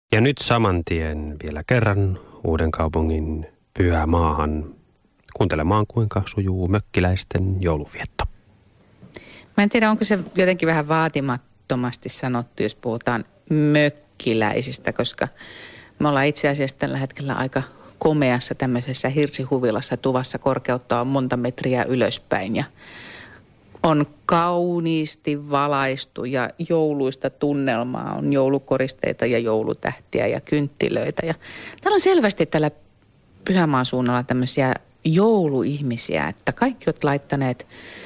Ja nyt saman tien vielä kerran Uudenkaupungin Pyhämaahan kuuntelemaan, kuinka sujuu mökkiläisten jouluvietto. Mä en tiedä, onko se jotenkin vähän vaatimattomasti sanottu, jos puhutaan mökkiläisistä, koska me ollaan itse asiassa tällä hetkellä aika komeassa tämmöisessä hirsihuvilassa tuvassa, korkeutta on monta metriä ylöspäin ja on kauniisti valaistu ja jouluista tunnelmaa, on joulukoristeita ja joulutähtiä ja kynttilöitä. Ja täällä on selvästi tällä Pyhämaan suunnalla tämmöisiä jouluihmisiä, että kaikki ovat laittaneet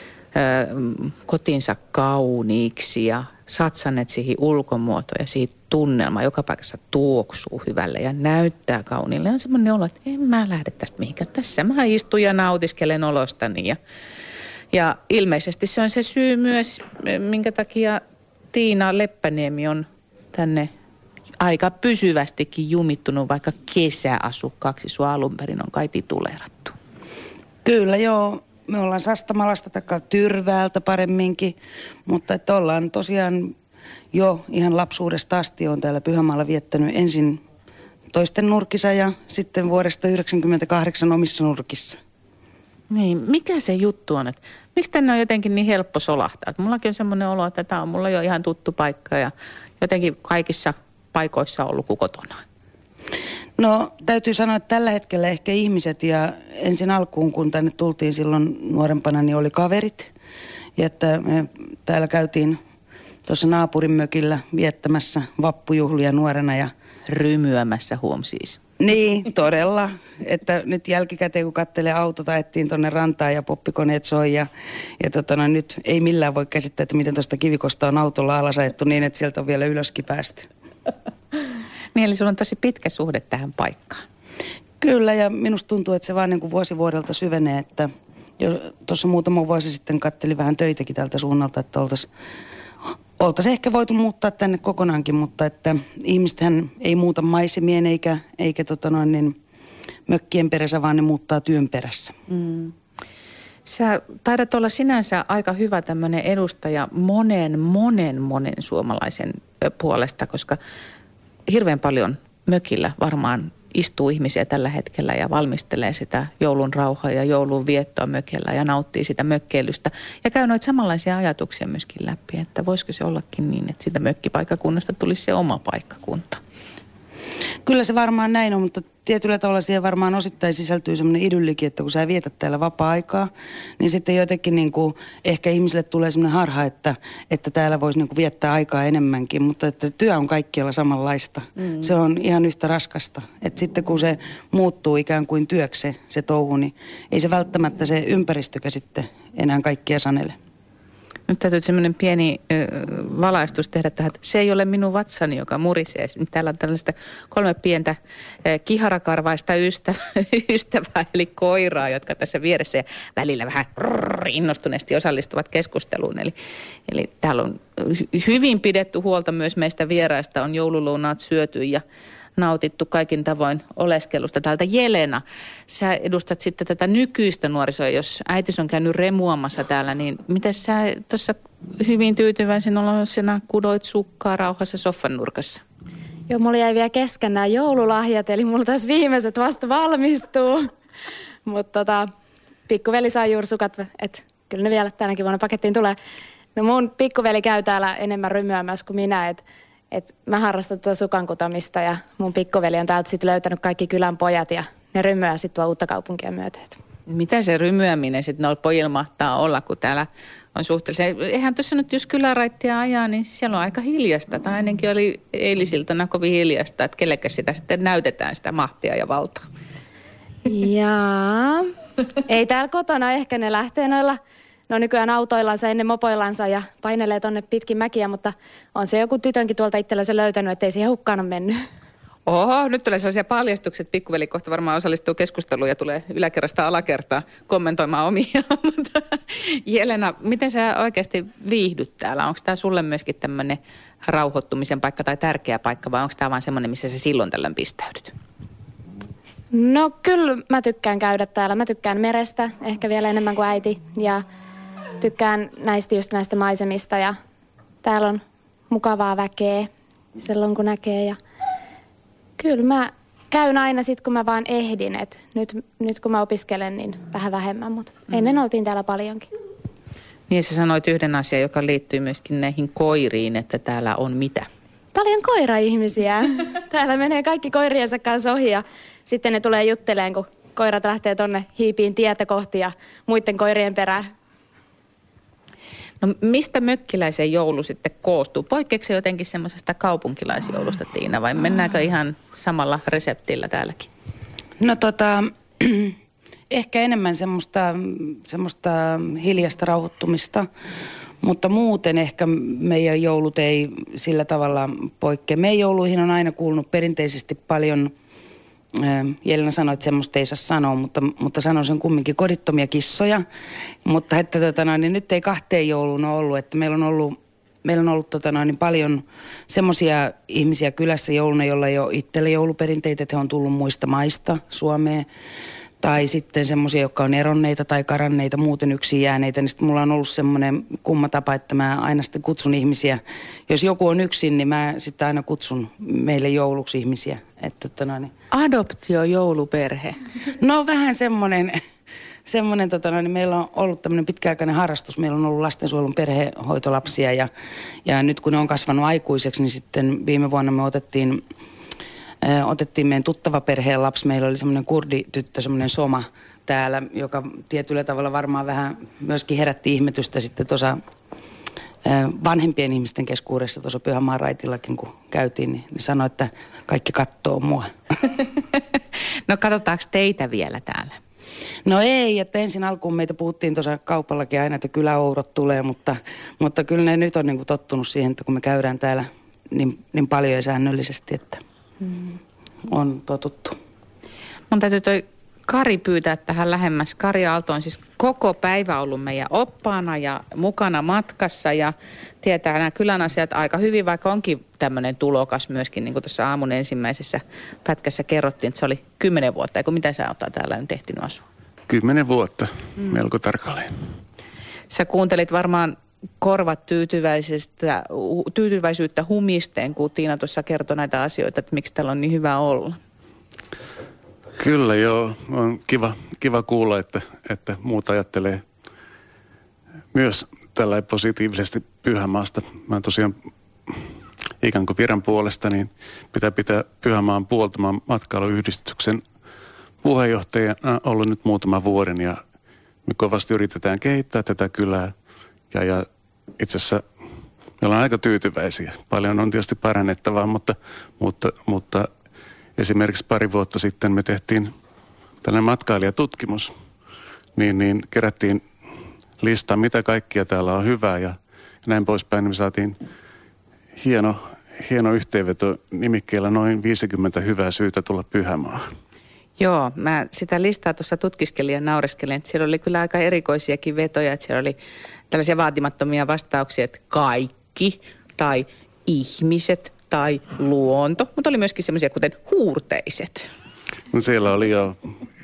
kotinsa kauniiksi ja satsanneet siihen ulkomuotoon ja siihen tunnelmaan. Joka paikassa tuoksuu hyvälle ja näyttää kauniille. On semmoinen olo, että en mä lähde tästä mihinkään. Tässä mä istun ja nautiskelen olostani. Ja ilmeisesti se on se syy myös, minkä takia Tiina Leppäniemi on tänne aika pysyvästikin jumittunut, vaikka kesäasukkaaksi sua alun perin on kai tituleerattu. Kyllä joo. Me ollaan Sastamalasta tai Tyrväältä paremminkin, mutta että ollaan tosiaan jo ihan lapsuudesta asti on täällä Pyhämaalla viettänyt ensin toisten nurkissa ja sitten vuodesta 1998 omissa nurkissa. Niin, mikä se juttu on? Että miksi tänne on jotenkin niin helppo solahtaa? Että mullakin on semmoinen olo, että tämä on mulla jo ihan tuttu paikka ja jotenkin kaikissa paikoissa on ollut kuin kotona. No täytyy sanoa, että tällä hetkellä ehkä ihmiset ja ensin alkuun kun tänne tultiin silloin nuorempana, niin oli kaverit. Ja että me täällä käytiin tuossa naapurin mökillä viettämässä vappujuhlia nuorena ja rymyämässä siis. Niin, todella. Että nyt jälkikäteen, kun katselee autot, ajettiin tuonne rantaan ja poppikoneet soi. Ja nyt ei millään voi käsittää, että miten tuosta kivikosta on autolla alas ajettu niin, että sieltä on vielä ylöskin päästy. Niin, eli sulla on tosi pitkä suhde tähän paikkaan. Kyllä, ja minusta tuntuu, että se vaan niin kuin vuosi vuodelta syvenee, että jo tuossa muutama vuosi sitten katselin vähän töitäkin tältä suunnalta, että oltaisiin ehkä voitu muuttaa tänne kokonaankin, mutta että ihmistähän ei muuta maisemien eikä mökkien perässä, vaan ne muuttaa työn perässä. Mm. Sä taidat olla sinänsä aika hyvä tämmöinen edustaja monen suomalaisen puolesta, koska hirveän paljon mökillä varmaan istuu ihmisiä tällä hetkellä ja valmistelee sitä joulun rauhaa ja joulun viettoa mökillä ja nauttii sitä mökkeilystä. Ja käy noita samanlaisia ajatuksia myöskin läpi, että voisiko se ollakin niin, että siitä mökkipaikkakunnasta tulisi se oma paikkakunta. Kyllä se varmaan näin on, mutta tietyllä tavalla siihen varmaan osittain sisältyy semmoinen idyllikin, että kun sä vietät täällä vapaa-aikaa, niin sitten jotenkin niin kuin ehkä ihmisille tulee semmoinen harha, että täällä voisi niin kuin viettää aikaa enemmänkin, mutta että työ on kaikkialla samanlaista. Mm. Se on ihan yhtä raskasta. Että sitten kun se muuttuu ikään kuin työksi se touhu, niin ei se välttämättä se ympäristökä sitten enää kaikkia sanele. Nyt täytyy semmoinen pieni valaistus tehdä tähän, että se ei ole minun vatsani, joka murisee. Täällä on tällaista 3 pientä kiharakarvaista ystävää, eli koiraa, jotka tässä vieressä ja välillä vähän innostuneesti osallistuvat keskusteluun. Eli täällä on hyvin pidetty huolta myös meistä vieraista, on joululounaat syöty ja nautittu kaikin tavoin oleskelusta. Täältä Jelena, sä edustat sitten tätä nykyistä nuorisoa. Jos äitis on käynyt remuamassa täällä, niin miten sä tuossa hyvin tyytyväisen oloisena kudoit sukkaa rauhassa soffan nurkassa? Joo, mulla jäi vielä kesken nämä joululahjat, eli mulla taas viimeiset vasta valmistuu. Mutta pikkuveli saa juuri sukat, että kyllä ne vielä tänäkin vuonna pakettiin tulee. No mun pikkuveli käy täällä enemmän rymyämässä kuin minä, että mä harrastan tuota sukankutamista ja mun pikkuveli on täältä sitten löytänyt kaikki kylän pojat ja ne rymyää sitten tuo Uuttakaupunkia myöten. Mitä se rymyäminen sitten noilla pojilla mahtaa olla, kun täällä on suhteellisen... Eihän tuossa nyt, jos kyläraittia ajaa, niin siellä on aika hiljasta. Tai ainakin oli eilisiltana kovin hiljasta, että kellekäs sitä sitten näytetään sitä mahtia ja valtaa. Jaa, ei täällä kotona ehkä ne lähtee noilla... No nykyään autoillansa ennen mopoillansa ja painelee tonne pitkin mäkiä, mutta on se joku tytönkin tuolta itsellensä löytänyt, ettei siihen hukkaan ole mennyt. Oho, nyt tulee sellaisia paljastuksia, että pikkuveli kohta varmaan osallistuu keskusteluun ja tulee yläkerrasta alakertaa kommentoimaan omia. Mutta Jelena, miten sä oikeasti viihdyt täällä? Onko tämä sulle myöskin tämmöinen rauhoittumisen paikka tai tärkeä paikka vai onko tämä vaan semmoinen, missä sä silloin tällöin pistäydyt? No kyllä mä tykkään käydä täällä. Mä tykkään merestä, ehkä vielä enemmän kuin äiti ja... Tykkään näistä maisemista ja täällä on mukavaa väkeä silloin kun näkee ja Kyllä mä käyn aina sit, kun mä vaan ehdin. Et nyt kun mä opiskelen, niin vähän vähemmän, mutta ennen oltiin täällä paljonkin. Niin sä sanoit yhden asian, joka liittyy myöskin näihin koiriin, että täällä on mitä? Paljon koira-ihmisiä. Täällä menee kaikki koiriensa kanssa ohi ja sitten ne tulee jutteleen, kun koirat lähtee tonne hiipiin tietä kohti ja muiden koirien perään. No mistä mökkiläisen joulu sitten koostuu? Poikkeeko se jotenkin semmoisesta kaupunkilaisjoulusta, Tiina, vai mennäänkö ihan samalla reseptillä täälläkin? No ehkä enemmän semmoista hiljaista rauhoittumista, mutta muuten ehkä meidän joulut ei sillä tavalla poikkea. Meidän jouluihin on aina kuulunut perinteisesti paljon, Jelena sanoi, että semmoista ei saa sanoa, mutta sanon sen kumminkin, kodittomia kissoja. Mutta että niin nyt ei 2 jouluun ole ollut, että meillä on ollut paljon semmoisia ihmisiä kylässä jouluna, joilla ei ole itselle jouluperinteitä, että he on tullut muista maista Suomeen. Tai sitten semmoisia, jotka on eronneita tai karanneita, muuten yksin jääneitä. Niin sitten mulla on ollut semmoinen kumma tapa, että mä aina sitten kutsun ihmisiä. Jos joku on yksin, niin mä sitten aina kutsun meille jouluksi ihmisiä. Adoptio-jouluperhe. No vähän semmoinen, meillä on ollut tämmöinen pitkäaikainen harrastus. Meillä on ollut lastensuojelun perhehoitolapsia ja nyt kun ne on kasvanut aikuiseksi, niin sitten viime vuonna me otettiin meidän tuttava perheen lapsi. Meillä oli semmoinen kurdityttö, semmoinen Soma täällä, joka tietyllä tavalla varmaan vähän myöskin herätti ihmetystä sitten tuossa vanhempien ihmisten keskuudessa tuossa Pyhänmaan raitillakin, kun käytiin, niin sanoi, että kaikki kattoo mua. No katsotaanko teitä vielä täällä? No ei, että ensin alkuun meitä puhuttiin tuossa kaupallakin aina, että kyläourot tulee, mutta kyllä ne nyt on niin kuin tottunut siihen, että kun me käydään täällä niin paljon ja säännöllisesti, että on totuttu. Mun täytyy toi Kari pyytää tähän lähemmäs. Kari Aalto on siis koko päivä ollut meidän oppaana ja mukana matkassa ja tietää nämä kylän asiat aika hyvin, vaikka onkin tämmöinen tulokas myöskin, niin kuin tuossa aamun ensimmäisessä pätkässä kerrottiin, että se oli 10 vuotta. Eikö mitä sä oot täällä nyt ehtinyt asua? 10 vuotta, melko tarkalleen. Sä kuuntelit varmaan korvat tyytyväisyyttä humisteen, kun Tiina tuossa kertoi näitä asioita, että miksi täällä on niin hyvä olla. Kyllä joo, on kiva kuulla, että muut ajattelee myös tällä positiivisesti Pyhämaasta. Mä tosiaan ikään kuin viran puolesta, niin pitää Pyhämaan puoltamaan matkailuyhdistyksen puheenjohtajana ollut nyt muutaman vuoden ja me kovasti yritetään kehittää tätä kylää ja itse asiassa me ollaan aika tyytyväisiä. Paljon on tietysti parannettavaa, mutta esimerkiksi pari vuotta sitten me tehtiin tällainen matkailijatutkimus, niin kerättiin listaa, mitä kaikkia täällä on hyvää ja näin poispäin. Me saatiin hieno yhteenveto nimikkeellä noin 50 hyvää syytä tulla Pyhämaahan. Joo, mä sitä listaa tuossa tutkiskelin ja naureskelin, että siellä oli kyllä aika erikoisiakin vetoja, että siellä oli tällaisia vaatimattomia vastauksia, että kaikki tai ihmiset tai luonto, mutta oli myöskin semmoisia kuten huurteiset. No siellä oli jo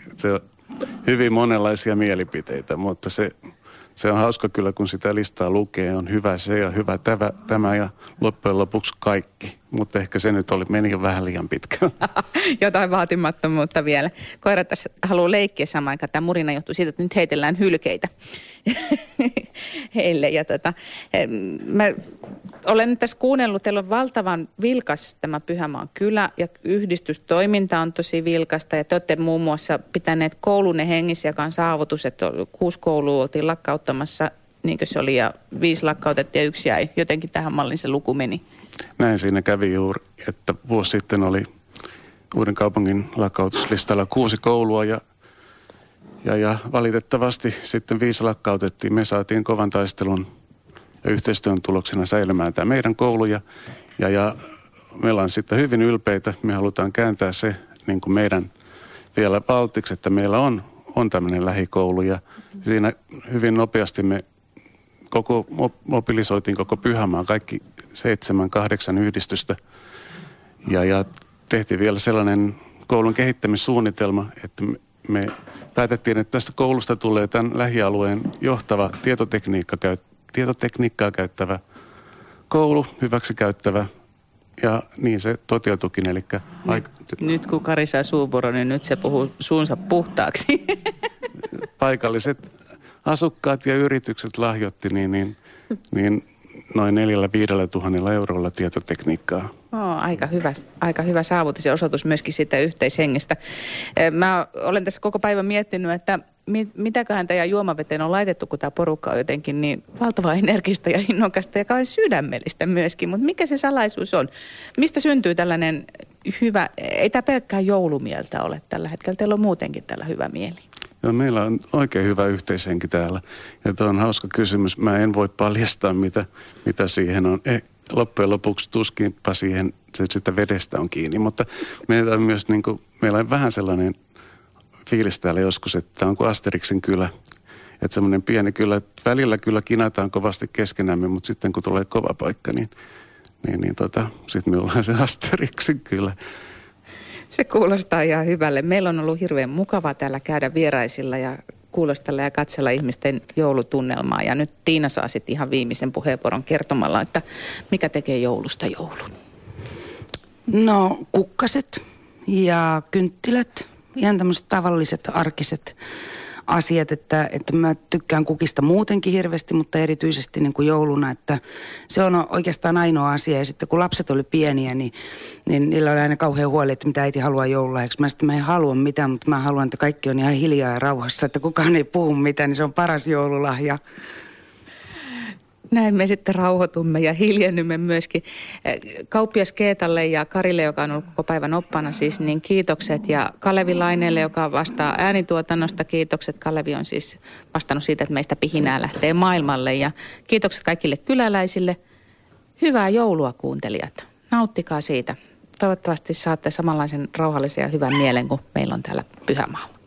hyvin monenlaisia mielipiteitä, mutta se on hauska kyllä, kun sitä listaa lukee. On hyvä se ja hyvä tämä ja loppujen lopuksi kaikki. Mutta ehkä se nyt meni jo vähän liian pitkälle. Jotain vaatimattomuutta vielä. Koirat tässä haluaa leikkiä samaan aikaan. Tämä murina johtuu siitä, että nyt heitellään hylkeitä heille. Ja mä olen nyt tässä kuunnellut, teillä on valtavan vilkas tämä Pyhämaan kylä ja yhdistystoiminta on tosi vilkasta. Ja te olette muun muassa pitäneet koulunne hengissä, joka on saavutus, että 6 koulua oltiin lakkauttamassa, niin kuin se oli, ja 5 lakkautettiin ja 1 jäi. Jotenkin tähän malliin se luku meni. Näin siinä kävi juuri, että vuosi sitten oli Uudenkaupungin lakkautuslistalla 6 koulua ja valitettavasti sitten 5 lakkautettiin. Me saatiin kovan taistelun ja yhteistyön tuloksena säilymään tämä meidän koulu ja me ollaan sitten hyvin ylpeitä. Me halutaan kääntää se niin kuin meidän vielä valtiksi, että meillä on tämmöinen lähikoulu ja siinä hyvin nopeasti me mobilisoitiin koko Pyhämaan, kaikki 7-8 yhdistystä ja tehtiin vielä sellainen koulun kehittämissuunnitelma, että me päätettiin, että tästä koulusta tulee tämän lähialueen johtava tietotekniikkaa käyttävä koulu, hyväksikäyttävä ja niin se toteutuikin. Eli Nyt kun Kari saa suunvuoron, niin nyt se puhuu suunsa puhtaaksi. Paikalliset asukkaat ja yritykset lahjoitti niin noin 4-5 000 eurolla tietotekniikkaa. Aika hyvä saavutus ja osoitus myöskin siitä yhteishengestä. Mä olen tässä koko päivän miettinyt, että mitäköhän teidän juomaveteen on laitettu, kun tämä porukka on jotenkin niin valtavan energistä ja innokasta ja kauhean sydämellistä myöskin. Mutta mikä se salaisuus on? Mistä syntyy tällainen hyvä, ei tämä pelkkää joulumieltä ole tällä hetkellä, teillä on muutenkin tällä hyvä mieli. Joo, meillä on oikein hyvä yhteishenki täällä. Ja tuo on hauska kysymys. Mä en voi paljastaa, mitä siihen on. Loppujen lopuksi tuskinpa siihen sitä vedestä on kiinni. Mutta meillä on myös meillä on vähän sellainen fiilis täällä joskus, että tämä on kuin Asterixin kylä. Että semmoinen pieni kylä, että välillä kyllä kinataan kovasti keskenämme, mutta sitten kun tulee kova paikka, niin sitten me ollaan se Asterixin kylä. Se kuulostaa ihan hyvälle. Meillä on ollut hirveän mukavaa täällä käydä vieraisilla ja kuulostella ja katsella ihmisten joulutunnelmaa. Ja nyt Tiina saa sitten ihan viimeisen puheenvuoron kertomalla, että mikä tekee joulusta joulun. No kukkaset ja kynttilät, ihan tämmöiset tavalliset arkiset asiat, että mä tykkään kukista muutenkin hirveästi, mutta erityisesti niin kuin jouluna, että se on oikeastaan ainoa asia. Ja sitten kun lapset oli pieniä, niin niillä oli aina kauhean huoli, että mitä äiti haluaa joululahjaksi. Mä en halua mitään, mutta mä haluan, että kaikki on ihan hiljaa ja rauhassa, että kukaan ei puhu mitään, niin se on paras joululahja. Näin me sitten rauhoitumme ja hiljennymme myöskin. Kauppias Keetalle ja Karille, joka on ollut koko päivän oppana siis, niin kiitokset. Ja Kalevi Laineelle, joka vastaa äänituotannosta, kiitokset. Kalevi on siis vastannut siitä, että meistä pihinää lähtee maailmalle. Ja kiitokset kaikille kyläläisille. Hyvää joulua, kuuntelijat. Nauttikaa siitä. Toivottavasti saatte samanlaisen rauhallisen ja hyvän mielen kuin meillä on täällä Pyhämaalla.